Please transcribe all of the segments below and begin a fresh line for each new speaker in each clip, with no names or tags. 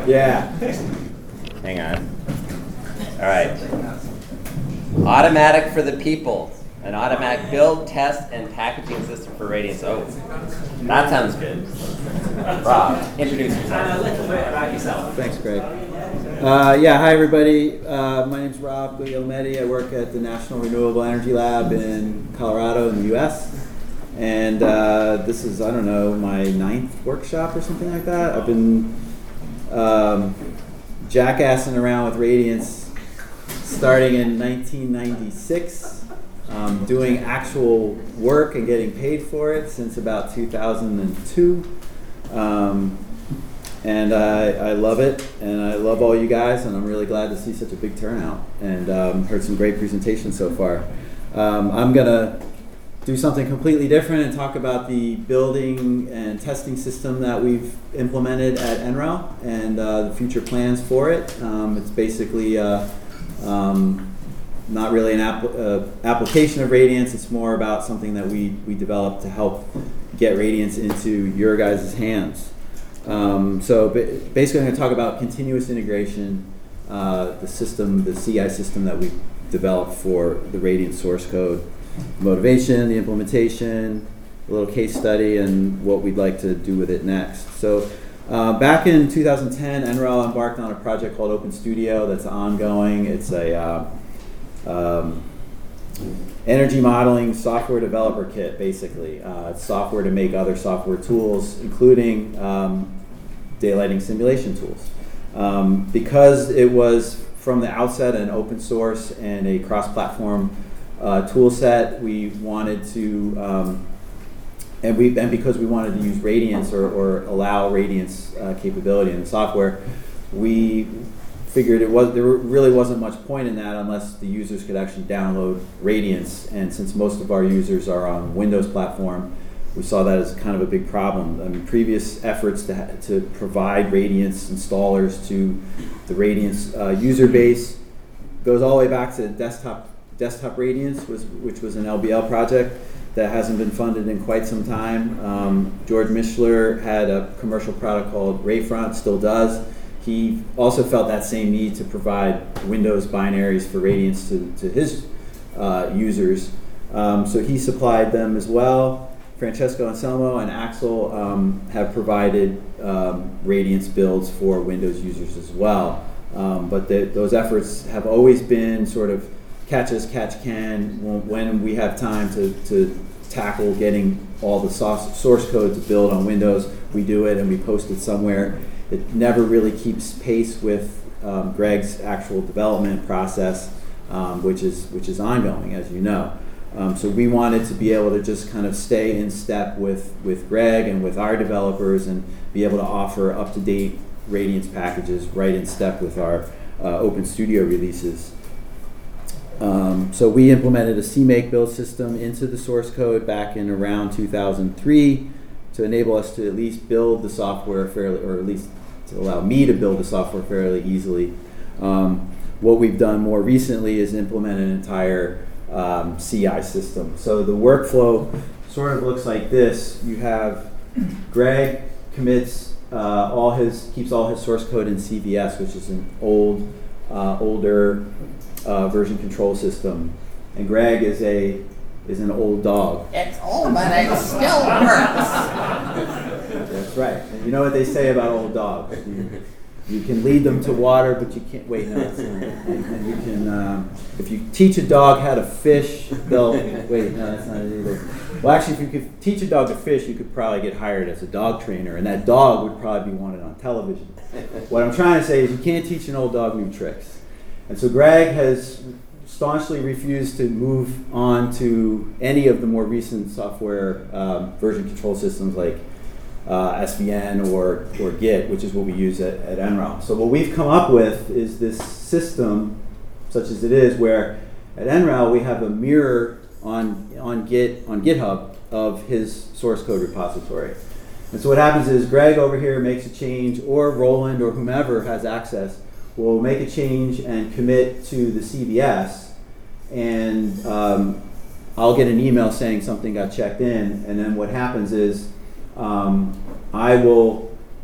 Yeah.
Hang on. All right. Automatic for the people. An automatic build, test, and packaging system for Radiance. Oh, that sounds good. Rob, introduce yourself. A little bit about yourself.
Thanks, Greg. Hi everybody. My name's Rob Guglielmetti. I work at the National Renewable Energy Lab in Colorado in the U.S. And this is, I don't know, my 9th workshop or something like that. I've been jackassing around with Radiance starting in 1996. Doing actual work and getting paid for it since about 2002. And I love it, and I love all you guys, and I'm really glad to see such a big turnout, and heard some great presentations so far. I'm going to do something completely different and talk about the building and testing system that we've implemented at NREL and the future plans for it. It's basically not really an application of Radiance. It's more about something that we developed to help get Radiance into your guys' hands. So basically I'm going to talk about continuous integration, the system, the CI system that we developed for the Radiance source code, motivation, the implementation, a little case study, and what we'd like to do with it next. So back in 2010, NREL embarked on a project called Open Studio that's ongoing. It's a energy modeling software developer kit, basically. It's software to make other software tools, including daylighting simulation tools. Because it was from the outset an open source and a cross-platform tool set, we wanted to, and because we wanted to use Radiance or allow Radiance capability in the software, we figured there really wasn't much point in that unless the users could actually download Radiance. And since most of our users are on Windows platform, we saw that as kind of a big problem. I mean, previous efforts to provide Radiance installers to the Radiance user base goes all the way back to desktop Radiance, which was an LBL project that hasn't been funded in quite some time. George Mishler had a commercial product called Rayfront, still does. He also felt that same need to provide Windows binaries for Radiance to his users. So he supplied them as well. Francesco Anselmo and Axel have provided Radiance builds for Windows users as well. But those efforts have always been sort of catch as catch can. When we have time to tackle getting all the source code to build on Windows, we do it and we post it somewhere. It never really keeps pace with Greg's actual development process, which is ongoing, as you know. So we wanted to be able to just kind of stay in step with Greg and with our developers and be able to offer up-to-date Radiance packages right in step with our Open Studio releases. So we implemented a CMake build system into the source code back in around 2003 to enable us to at least build the software fairly, or at least to allow me to build the software fairly easily. What we've done more recently is implement an entire CI system. So the workflow sort of looks like this. You have Greg commits keeps all his source code in CVS, which is an older version control system, and Greg is an old dog.
It's old, but it still works.
That's right. And you know what they say about old dogs? You can lead them to water, but you can't. Wait, no, that's not it. And you can, if you teach a dog how to fish, they'll. Wait, no, that's not it either. Well, actually, if you could teach a dog to fish, you could probably get hired as a dog trainer, and that dog would probably be wanted on television. What I'm trying to say is you can't teach an old dog new tricks. And so Greg has staunchly refused to move on to any of the more recent software version control systems like SVN or Git, which is what we use at NREL. So what we've come up with is this system, such as it is, where at NREL we have a mirror on GitHub of his source code repository. And so what happens is Greg over here makes a change, or Roland or whomever has access will make a change and commit to the CVS, and I'll get an email saying something got checked in, and then what happens is I will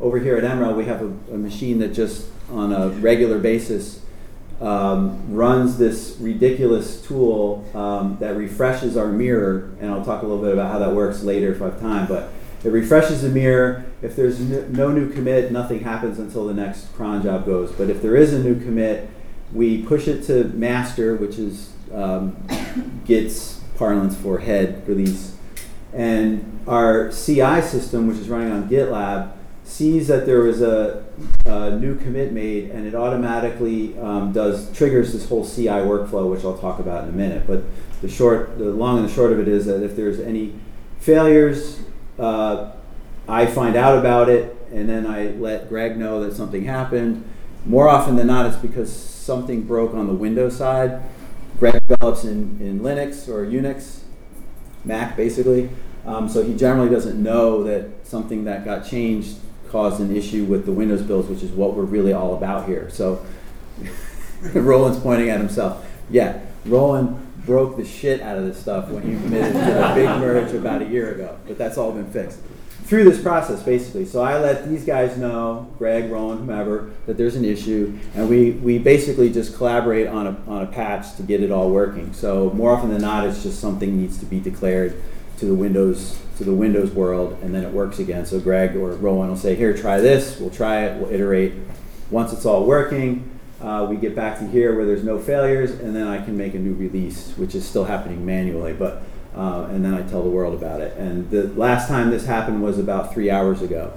over here at Emerald, we have a machine that just on a regular basis runs this ridiculous tool that refreshes our mirror, and I'll talk a little bit about how that works later if I have time, but it refreshes the mirror. If there's no new commit, nothing happens until the next cron job goes. But if there is a new commit, we push it to master, which is Git's parlance for head release. And our CI system, which is running on GitLab, sees that there was a new commit made, and it automatically triggers this whole CI workflow, which I'll talk about in a minute. But the long and the short of it is that if there's any failures, I find out about it, and then I let Greg know that something happened. More often than not, it's because something broke on the Windows side. Greg develops in Linux or Unix, Mac basically, so he generally doesn't know that something that got changed caused an issue with the Windows builds, which is what we're really all about here. So Roland's pointing at himself. Yeah, Roland broke the shit out of this stuff when he committed to the big merge about a year ago, but that's all been fixed through this process, basically. So I let these guys know, Greg, Roland, whomever, that there's an issue, and we basically just collaborate on a patch to get it all working. So more often than not, it's just something needs to be declared to the Windows world, and then it works again. So Greg or Roland will say, here, try this, we'll try it, we'll iterate. Once it's all working, we get back to here where there's no failures, and then I can make a new release, which is still happening manually, but and then I tell the world about it. And the last time this happened was about 3 hours ago.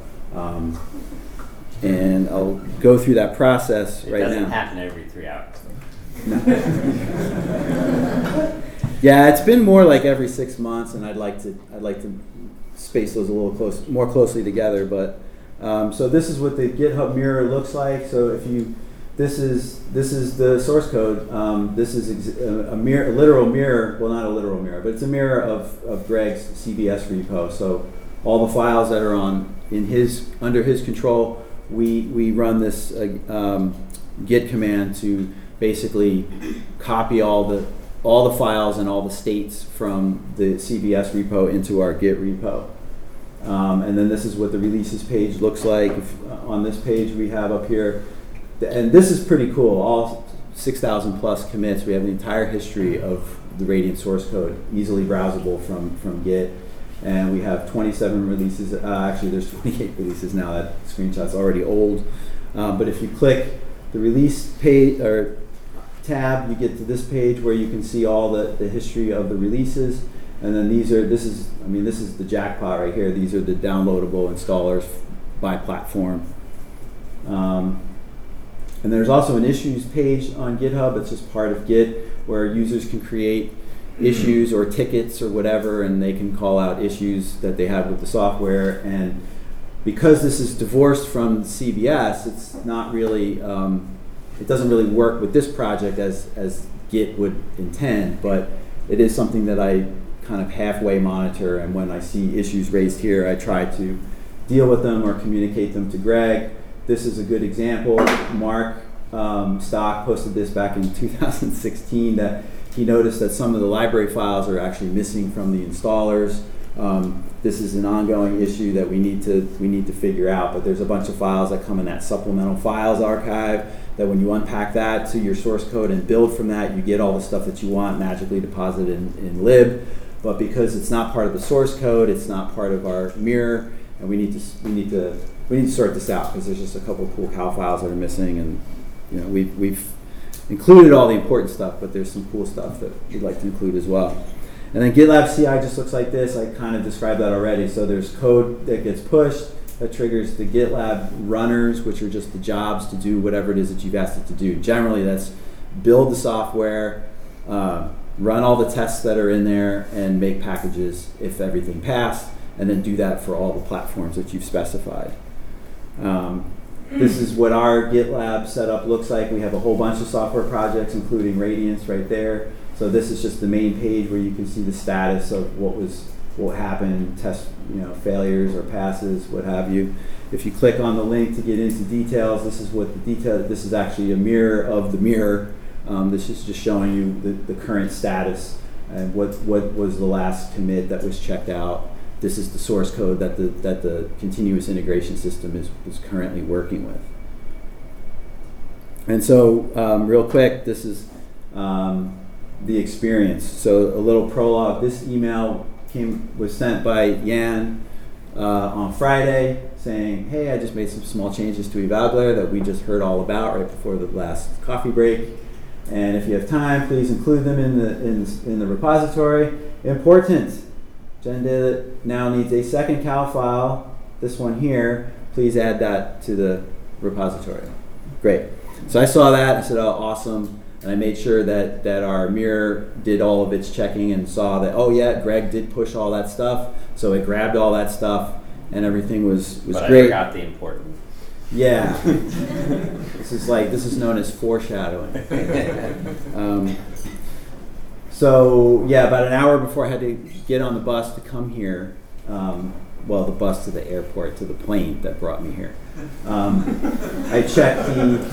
And I'll go through that process right now.
It doesn't happen every 3 hours.
No. Yeah, it's been more like every 6 months, and I'd like to space those a little more closely together. But so this is what the GitHub mirror looks like. So this is the source code. This is a literal mirror. Well, not a literal mirror, but it's a mirror of Greg's CBS repo. So all the files that are under his control, we run this Git command to basically copy all the files and all the states from the CBS repo into our Git repo. And then this is what the releases page looks like. On this page we have up here. And this is pretty cool. All 6,000 plus commits. We have the entire history of the Radiant source code, easily browsable from Git. And we have 27 releases. Actually, there's 28 releases now. That screenshot's already old. But if you click the release page or tab, you get to this page where you can see all the history of the releases. And then this is the jackpot right here. These are the downloadable installers by platform. And there's also an issues page on GitHub. It's just part of Git where users can create issues or tickets or whatever, and they can call out issues that they have with the software. And because this is divorced from CBS, it's not really, it doesn't really work with this project as Git would intend, but it is something that I kind of halfway monitor, and when I see issues raised here, I try to deal with them or communicate them to Greg. This is a good example. Mark Stock posted this back in 2016 that he noticed that some of the library files are actually missing from the installers. This is an ongoing issue that we need to figure out, but there's a bunch of files that come in that supplemental files archive that when you unpack that to your source code and build from that, you get all the stuff that you want magically deposited in lib. But because it's not part of the source code, it's not part of our mirror, and we need to sort this out because there's just a couple of cool cow files that are missing, and we've included all the important stuff, but there's some cool stuff that we'd like to include as well. And then GitLab CI just looks like this. I kind of described that already. So there's code that gets pushed that triggers the GitLab runners, which are just the jobs to do whatever it is that you've asked it to do. Generally, that's build the software, run all the tests that are in there, and make packages if everything passed, and then do that for all the platforms that you've specified. This is what our GitLab setup looks like. We have a whole bunch of software projects, including Radiance right there. So this is just the main page where you can see the status of what happened, test, failures or passes, what have you. If you click on the link to get into details, this is what the detail. This is actually a mirror of the mirror. This is just showing you the current status and what was the last commit that was checked out. this is the source code that the continuous integration system is currently working with. And so, real quick, this is the experience. So a little prologue. This email was sent by Jan on Friday saying, hey, I just made some small changes to EvalGlare that we just heard all about right before the last coffee break. And if you have time, please include them in the repository. Important. GenData now needs a second cal file, this one here. Please add that to the repository. Great. So I saw that. I said, oh, awesome. And I made sure that our mirror did all of its checking and saw that, oh yeah, Greg did push all that stuff. So it grabbed all that stuff and everything was
but
great.
I forgot the important.
Yeah. This is known as foreshadowing. So yeah, about an hour before I had to get on the bus to come here, the bus to the airport, to the plane that brought me here. I checked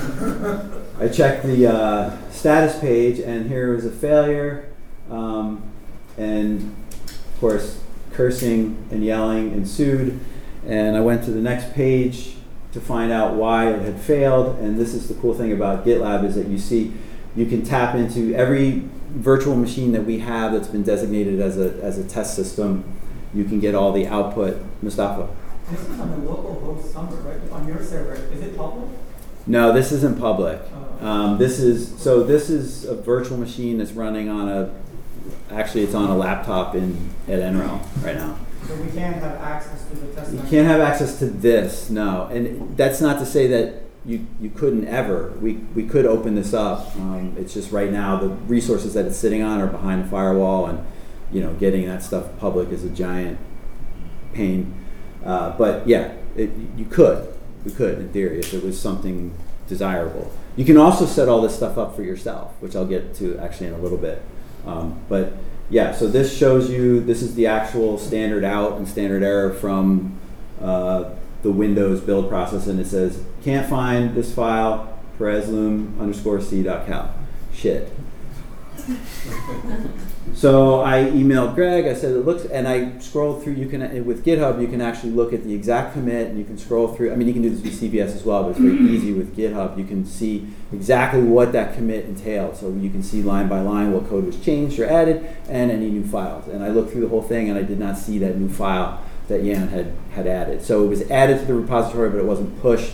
the status page, and here was a failure, and of course cursing and yelling ensued. And I went to the next page to find out why it had failed. And this is the cool thing about GitLab, is that you can tap into every virtual machine that we have that's been designated as a test system. You can get all the output. Mustafa?
This is on the local host somewhere, right? On your server. Is it public?
No, this isn't public. This is a virtual machine that's running on it's on a laptop at NREL right now.
So we can't have access to the test.
You can't have access to this, no. And that's not to say that you couldn't ever. We could open this up. It's just right now the resources that it's sitting on are behind a firewall, and getting that stuff public is a giant pain. But yeah, we could in theory if it was something desirable. You can also set all this stuff up for yourself, which I'll get to actually in a little bit. But yeah, so this shows you, this is the actual standard out and standard error from the Windows build process, and it says, can't find this file, perezloom_c.cal. Shit. So I emailed Greg, I said it looks, and I scrolled through, with GitHub, you can actually look at the exact commit, and you can scroll through, you can do this with CBS as well, but it's very easy with GitHub. You can see exactly what that commit entailed. So you can see line by line what code was changed or added, and any new files. And I looked through the whole thing, and I did not see that new file that Jan had added. So it was added to the repository, but it wasn't pushed.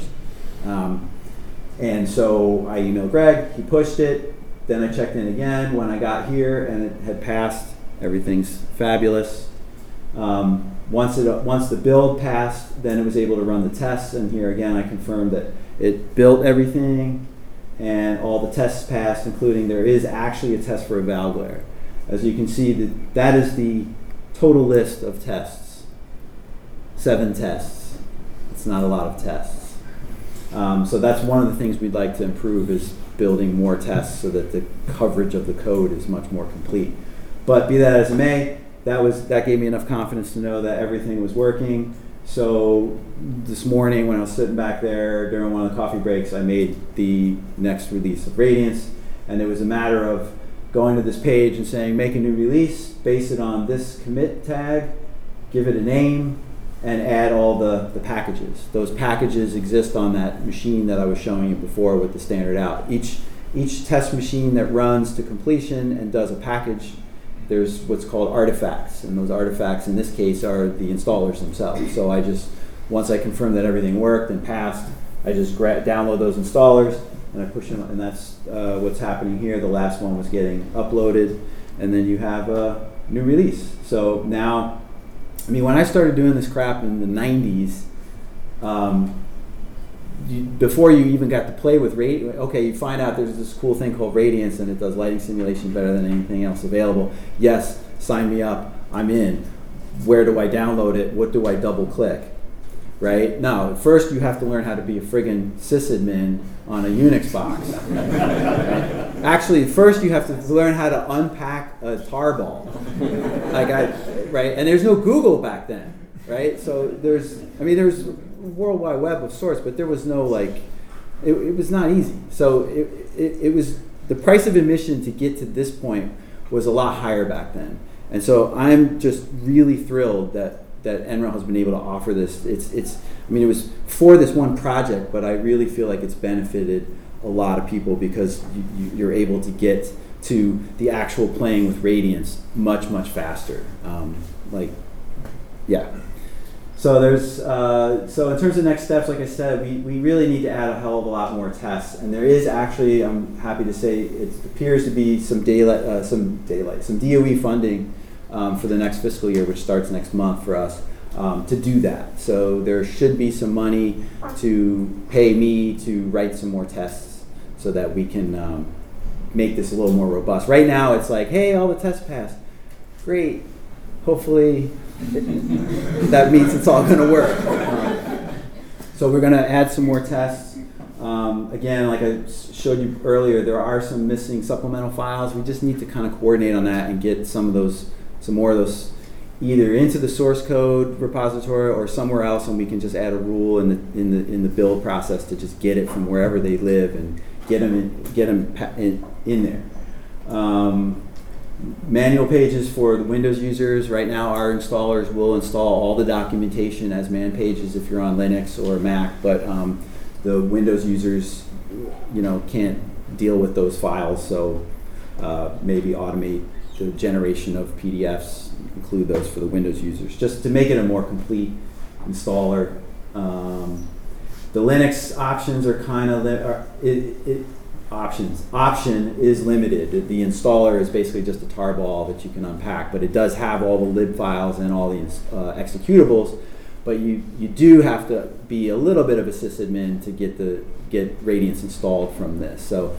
And so I emailed Greg, he pushed it. Then I checked in again when I got here, and it had passed. Everything's fabulous. Once the build passed, then it was able to run the tests. And here again, I confirmed that it built everything, and all the tests passed, including there is actually a test for EvalGlare. As you can see, that is the total list of tests. 7 tests. It's not a lot of tests. So that's one of the things we'd like to improve, is building more tests so that the coverage of the code is much more complete. But be that as it may, that gave me enough confidence to know that everything was working. So this morning when I was sitting back there during one of the coffee breaks, I made the next release of Radiance, and it was a matter of going to this page and saying, make a new release, base it on this commit tag, give it a name, and add all the packages. Those packages exist on that machine that I was showing you before with the standard out. Each test machine that runs to completion and does a package, there's what's called artifacts, and those artifacts in this case are the installers themselves. So once I confirmed that everything worked and passed, I just download those installers and I push them, and that's what's happening here. The last one was getting uploaded, and then you have a new release. So now, when I started doing this crap in the 90s, before you even got to play with Radiance, you find out there's this cool thing called Radiance, and it does lighting simulation better than anything else available. Yes, sign me up, I'm in. Where do I download it? What do I double click? Right? No, first you have to learn how to be a friggin' sysadmin on a Unix box. Right? Actually, first you have to learn how to unpack a tarball. Right? And there's no Google back then, right? So there's World Wide Web of sorts, but there was no it was not easy. So it was, the price of admission to get to this point was a lot higher back then. And so I'm just really thrilled that that NREL has been able to offer this. I mean, it was for this one project, but I really feel like it's benefited a lot of people because you're able to get to the actual playing with Radiance much, much faster. So there's so in terms of next steps, like I said, we really need to add a hell of a lot more tests, and there is actually, I'm happy to say, it appears to be some DOE funding for the next fiscal year, which starts next month for us, to do that. So there should be some money to pay me to write some more tests so that we can make this a little more robust. Right now it's like, hey, all the tests passed. Great. Hopefully that means it's all going to work. So we're going to add some more tests. Again, like I showed you earlier, there are some missing supplemental files. We just need to kind of coordinate on that and get some more of those either into the source code repository or somewhere else, and we can just add a rule in the build process to just get it from wherever they live and get them in there. Manual pages for the Windows users. Right now our installers will install all the documentation as man pages if you're on Linux or Mac, but the Windows users can't deal with those files, so maybe automate the generation of PDFs, include those for the Windows users, just to make it a more complete installer. The Linux options are kind of option is limited. The installer is basically just a tarball that you can unpack, but it does have all the lib files and all the executables. But you do have to be a little bit of a sysadmin to get Radiance installed from this. So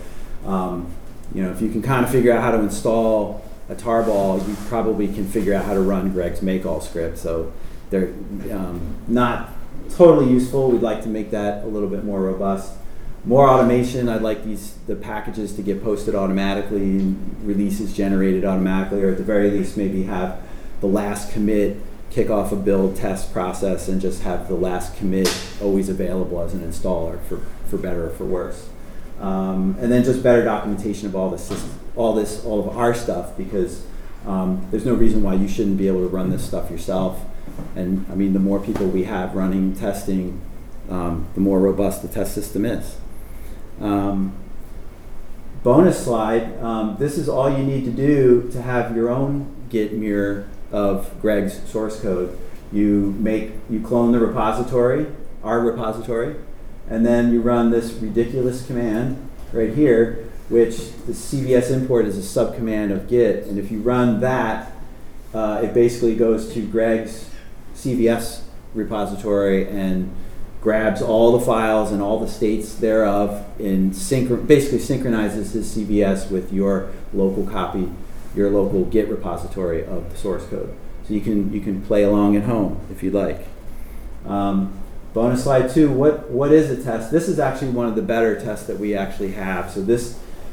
if you can kind of figure out how to install a tarball, you probably can figure out how to run Greg's make-all script. So they're not totally useful. We'd like to make that a little bit more robust. More automation. I'd like the packages to get posted automatically and releases generated automatically, or at the very least maybe have the last commit kick off a build test process and just have the last commit always available as an installer for better or for worse. And then just better documentation of all of our stuff, because there's no reason why you shouldn't be able to run this stuff yourself. And I mean, the more people we have running testing, the more robust the test system is. Bonus slide, this is all you need to do to have your own Git mirror of Greg's source code. You clone the repository, our repository, and then you run this ridiculous command right here, which the CVS import is a subcommand of Git, and if you run that, it basically goes to Greg's CVS repository and grabs all the files and all the states thereof and basically synchronizes his CVS with your local copy, your local Git repository of the source code. So you can play along at home if you'd like. Bonus slide 2, what is a test? This is actually one of the better tests that we actually have. So this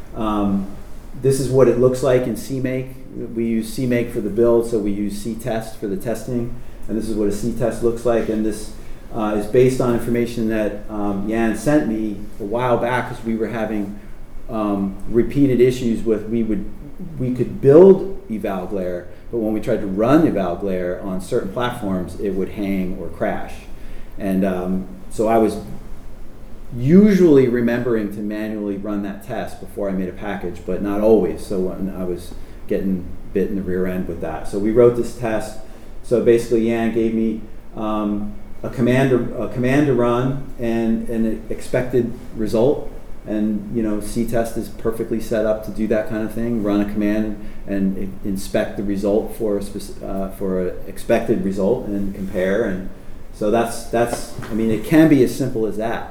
is what it looks like in CMake. We use CMake for the build, so we use CTest for the testing. And this is what a CTest looks like. And this is based on information that Jan sent me a while back, because we were having repeated issues with we could build EvalGlare, but when we tried to run EvalGlare on certain platforms, it would hang or crash. And so I was usually remembering to manually run that test before I made a package, but not always. So when I was getting bit in the rear end with that. So we wrote this test. So basically, Jan gave me a command to run and an expected result. And CTest is perfectly set up to do that kind of thing. Run a command and inspect the result for an expected result and compare. And so that's it can be as simple as that.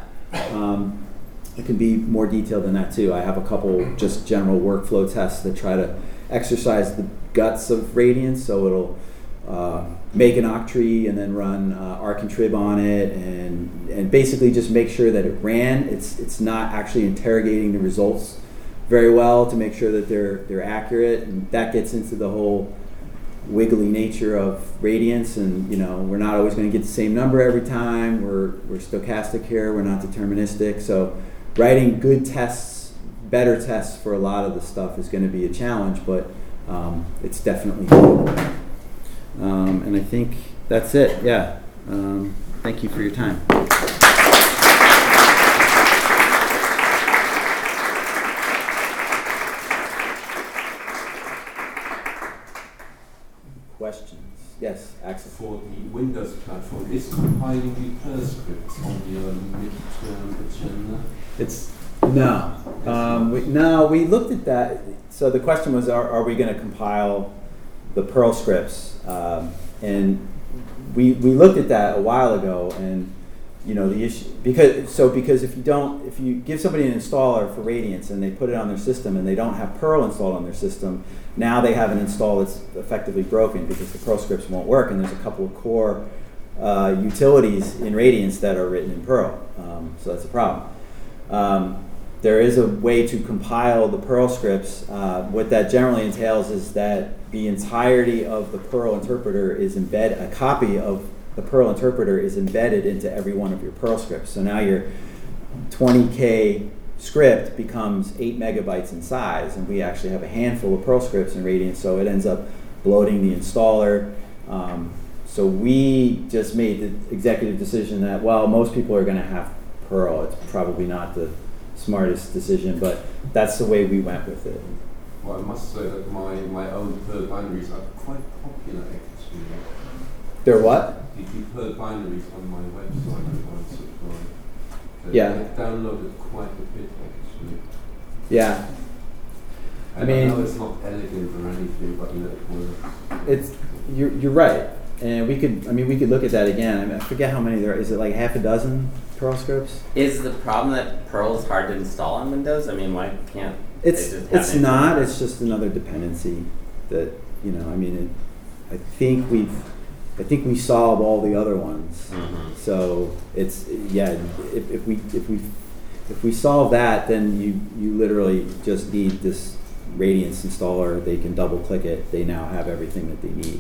It can be more detailed than that too. I have a couple just general workflow tests that try to exercise the guts of Radiance. So it'll make an octree and then run rcontrib on it and basically just make sure that it ran. It's not actually interrogating the results very well to make sure that they're accurate, and that gets into the whole wiggly nature of Radiance. And we're not always going to get the same number every time. We're stochastic here. We're not deterministic. So writing good tests, better tests for a lot of the stuff is going to be a challenge, but it's definitely doable. And I think that's it. Yeah. Thank you for your time. Questions? Yes, Axel.
For the Windows platform, is compiling the Perl scripts on your midterm agenda?
We looked at that. So the question was, are we going to compile the Perl scripts? And we looked at that a while ago, and the issue because if you give somebody an installer for Radiance and they put it on their system and they don't have Perl installed on their system, now they have an install that's effectively broken because the Perl scripts won't work, and there's a couple of core utilities in Radiance that are written in Perl, so that's a problem. There is a way to compile the Perl scripts. What that generally entails is that the entirety of the Perl interpreter is a copy of the Perl interpreter is embedded into every one of your Perl scripts. So now your 20K script becomes 8 megabytes in size, and we actually have a handful of Perl scripts in Radiance, so it ends up bloating the installer. So we just made the executive decision that, well, most people are going to have Perl. It's probably not the smartest decision, but that's the way we went with it.
Well, I must say that my own Perl binaries are quite popular, actually.
They're what?
The Perl binaries on my website are subscribed.
Yeah.
I downloaded quite a bit, actually.
Yeah.
I know it's not elegant or anything, but it works.
You're right, and we could look at that again. I forget how many there are. Is it like half a dozen Perl scripts?
Is the problem that Perl is hard to install on Windows? I mean, why can't
it's not. It's just another dependency that I think we solve all the other ones.
Mm-hmm.
So it's if we solve that, then you literally just need this Radiance installer. They can double click it. They now have everything that they need.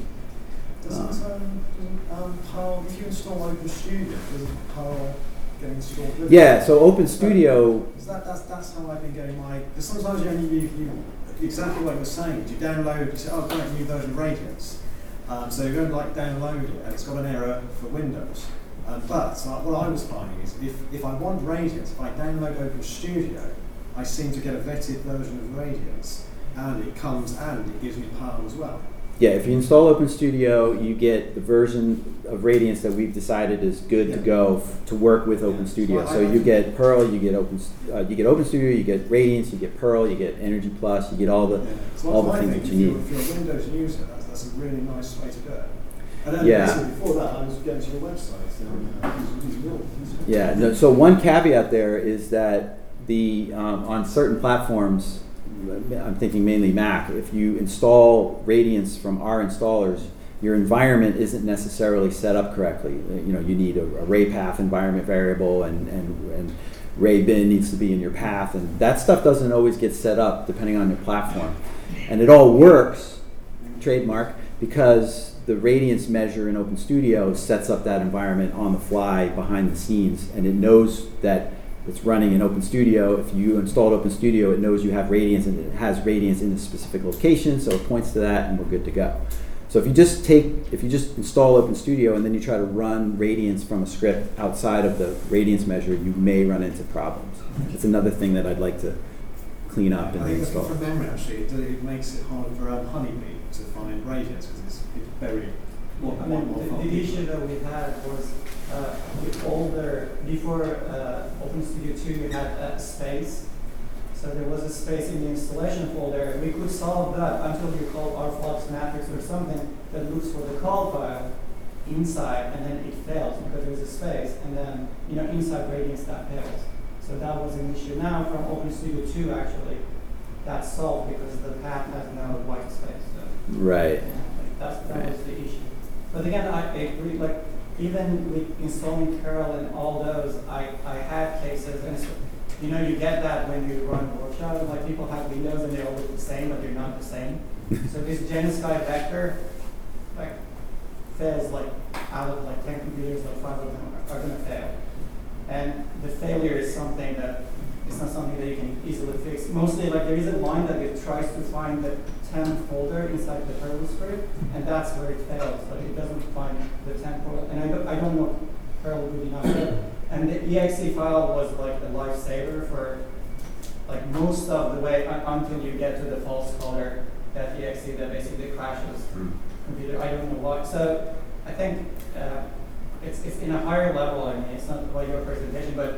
Perl, if you install OpenStudio, doesn't Perl get installed with
Yeah, so OpenStudio.
That's how I've been getting my. Because sometimes you exactly what you're saying. You download, you say, oh, great, new version of Radiance. So you're going to download it, and it's got an error for Windows. But what I was finding is if I want Radiance, if I download OpenStudio, I seem to get a vetted version of Radiance, and it comes and it gives me Perl as well.
Yeah, if you install OpenStudio, you get the version of Radiance that we've decided is good to go to work with OpenStudio. So you get Perl, you get OpenStudio, you get Radiance, you get Perl, you get Energy Plus, you get all the things that you need.
If you're a Windows user, that's a really nice way to go. And then before that, I was going to your website.
So one caveat there is that on certain platforms, I'm thinking mainly Mac, if you install Radiance from our installers, your environment isn't necessarily set up correctly. You need a array path environment variable, and Ray bin needs to be in your path, and that stuff doesn't always get set up depending on your platform. And it all works, trademark, because the Radiance measure in OpenStudio sets up that environment on the fly behind the scenes, and it knows that it's running in OpenStudio. If you installed OpenStudio, it knows you have Radiance, and it has Radiance in a specific location, so it points to that, and we're good to go. So if you just install OpenStudio and then you try to run Radiance from a script outside of the Radiance measure, you may run into problems. It's another thing that I'd like to clean up and reinstall.
From memory, actually, it makes it hard for Honeybee to find Radiance because it's buried.
The issue that we had was before OpenStudio 2, we had space. So there was a space in the installation folder. We could solve that until you called rflux matrix or something that looks for the call file inside, and then it fails because there's a space, and then inside Radiance that fails. So that was an issue. Now from OpenStudio 2, actually, that's solved because the path has no white space. So,
right.
That was the issue. But again, I agree. Even with installing Perl and all those, I had cases, and you get that when you run a workshop. People have windows and they're always the same, but they're not the same. So this GenSky vector, fails out of 10 computers, 5 of them are going to fail. And the failure is something that is it's not something that you can easily fix. Mostly, like there is a line that it tries to find the temp folder inside the Perl script, and that's where it fails. Like it doesn't find the temp folder, and I don't know Perl good enough yet. And the exe file was like a lifesaver for like most of the way until you get to the false color that exe that basically crashes computer. I don't know why. So I think it's in a higher level. I mean, it's not like your presentation, but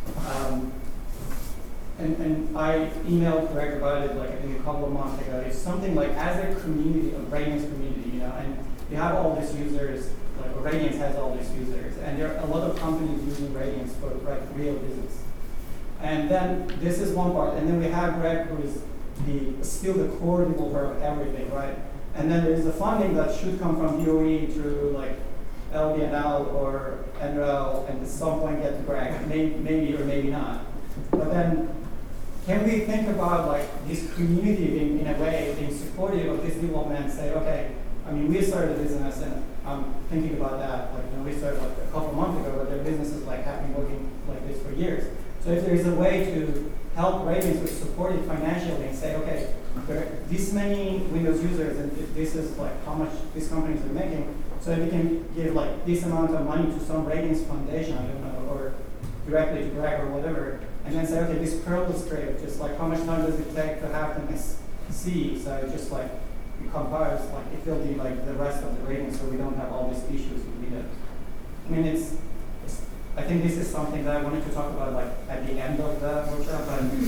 and I emailed Greg about it like I think a couple of months ago. It's something like as a community, a Radiance community, you know, and you have all these users. Like Radiance has all these users, and there are a lot of companies using Radiance for like real business. And then this is one part, and then we have Greg, who is still the core developer of everything, right? And then there is the funding that should come from DOE through like LBNL or NREL, and at some point get to Greg, maybe or maybe not. But then, can we think about like this community being, in a way, being supportive of this development and say, okay, I mean, we started a business, and I'm thinking about that. Like, you know, we started like a couple of months ago, but their businesses like have been working like this for years. So if there is a way to help Radiance with support it financially and say, okay, there are this many Windows users, and this is like how much these companies are making, so we can give like this amount of money to some Radiance foundation, I don't know, or directly to Greg or whatever, and then say, okay, this Perl script, just like how much time does it take to have them see? So it just like it compiles, like it will be like the rest of the Radiance, so we don't have all these issues with Windows. I mean, I think this is something that I wanted to talk about like at the end of the workshop. And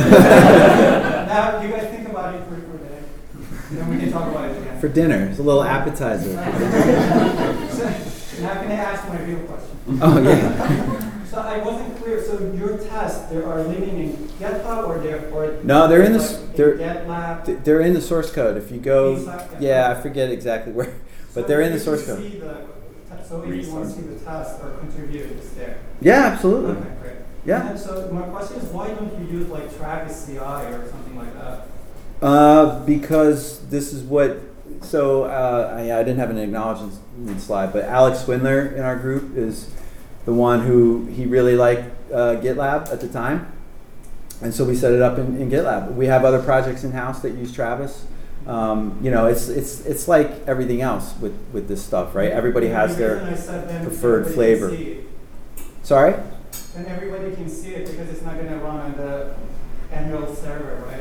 now you guys think about it for a day. Then we can talk about it again.
For dinner, it's a little appetizer.
So, now can I ask my real question?
Oh yeah.
So I wasn't clear. So your tests, they are living in GitHub or
no, they're in the
like GitLab.
They're in the source code. If you go,
Inside,
yeah, I forget exactly where, but they're in the source code.
So if you want to see the test or contribute, it's there.
Yeah, absolutely.
Okay, great.
Yeah.
And so my question is, why don't you use like Travis CI or something like that?
Because this is what. So I didn't have an acknowledgement slide, but Alex Swindler in our group is the one who he really liked GitLab at the time, and so we set it up in GitLab. We have other projects in house that use Travis. You know, it's like everything else with this stuff, right? Everybody has their preferred flavor. Sorry?
And everybody can see it because it's not going to run on the NREL server, right?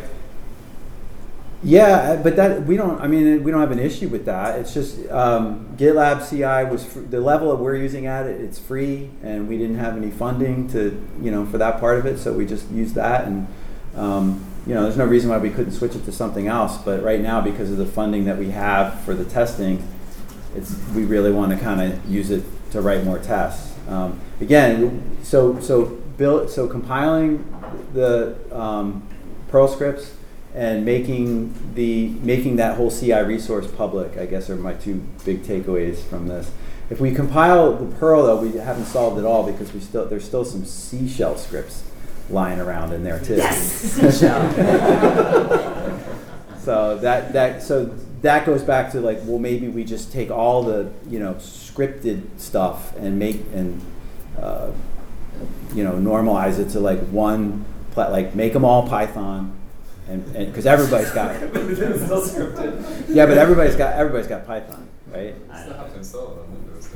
Yeah, but that we don't have an issue with that. It's just GitLab CI was the level that we're using at it. It's free, and we didn't have any funding for that part of it, so we just used that. And there's no reason why we couldn't switch it to something else. But right now, because of the funding that we have for the testing, we really want to kind of use it to write more tests. Again, so compiling the Perl scripts and making that whole CI resource public, I guess, are my two big takeaways from this. If we compile the Perl, though, we haven't solved it all because there's still some C shell scripts lying around in there too.
Yes.
So that goes back to like, well, maybe we just take all the scripted stuff and normalize it to like one, make them all Python. And because everybody's got it.
It's still scripted.
Yeah, but everybody's got Python, right?
You still have to install it on Windows,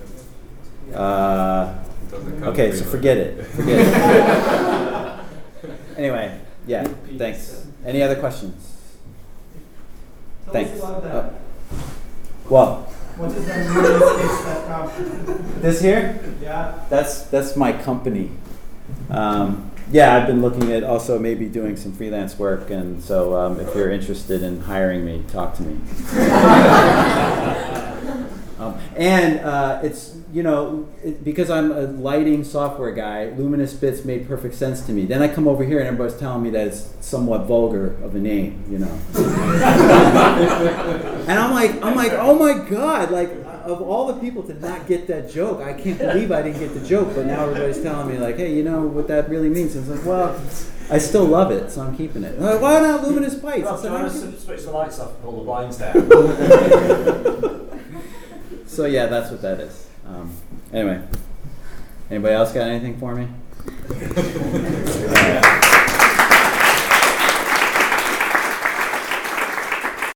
don't you?
Okay, so forget it. Anyway, yeah, thanks. Any other questions?
Tell
Thanks.
us about that.
Well,
What is the newest that comes?
this here?
Yeah.
That's my company. Yeah, I've been looking at also maybe doing some freelance work, and so if you're interested in hiring me, talk to me. It's because I'm a lighting software guy, Luminous Bits made perfect sense to me. Then I come over here and everybody's telling me that it's somewhat vulgar of a name, And I'm like, oh my God, like of all the people to not get that joke, I can't believe I didn't get the joke. But now everybody's telling me like, hey, you know what that really means? And it's like, well, I still love it, so I'm keeping it. Like, why not Luminous Pipes?
Well, do you want to switch the lights off and pull the blinds down?
So yeah, that's what that is. Anyway, anybody else got anything for me?